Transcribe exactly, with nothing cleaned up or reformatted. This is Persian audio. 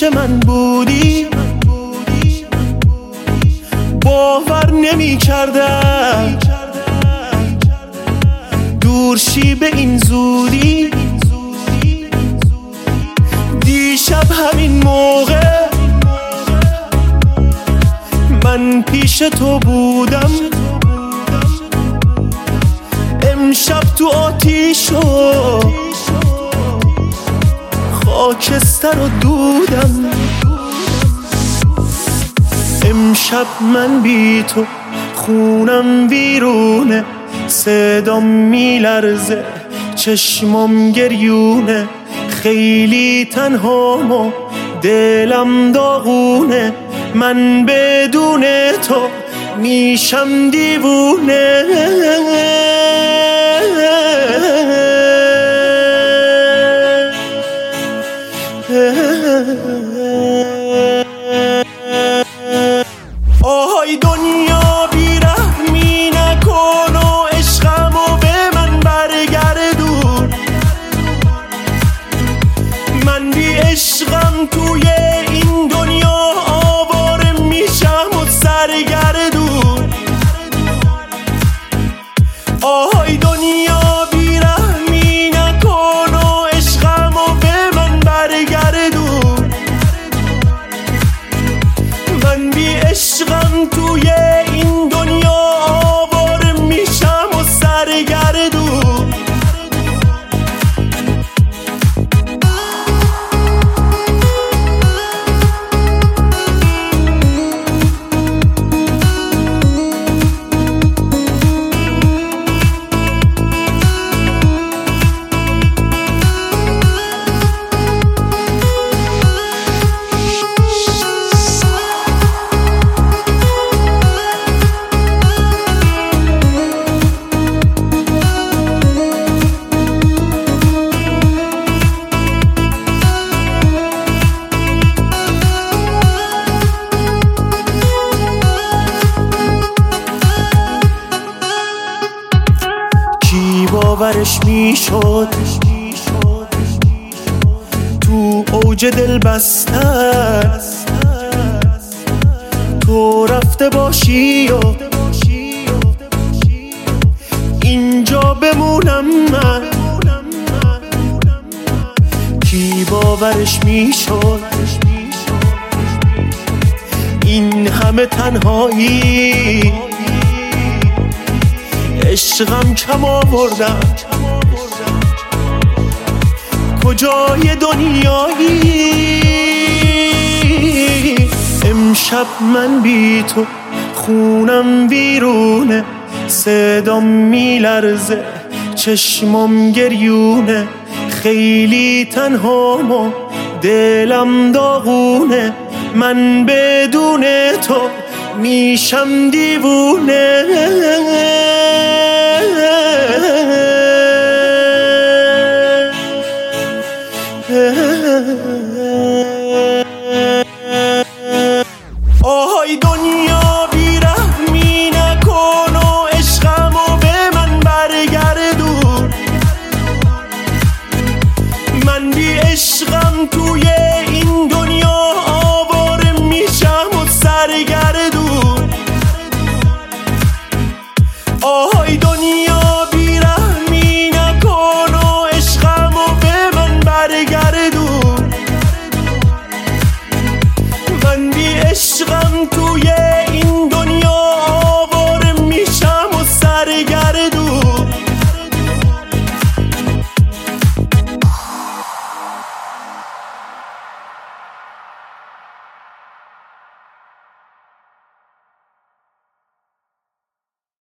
من بودی باور نمی کردم دورشی به این زودی. دیشب همین موقع من پیش تو بودم، امشب تو آتیش و خاکستر و دودم. امشب من بی تو خونم ویرونه، صدام میلرزه چشمام گریونه، خیلی تنهام و دلم داغونه، من بدون تو میشم دیوونه. آهای دنیا بیرحمی نکن و عشقمو به من برگردون، من بی عشقم توی این دنیا آواره میشم و سرگردون. آهای دنیا بیرحمی نکن و عشقمو به من برگردون، من بی عشقم توی این دنیا آواره میشم و سرگردون. باورش میشد تو اوج دل بستن تو رفته باشی و اینجا بمونم من. کی باورش میشد این همه تنهایی، عشقم کم آوردم کجای دنیایی. امشب من بی تو خونم ویرونه، صدام میلرزه چشمام گریونه، خیلی تنهام و دلم داغونه، من بدون تو میشم دیوونه.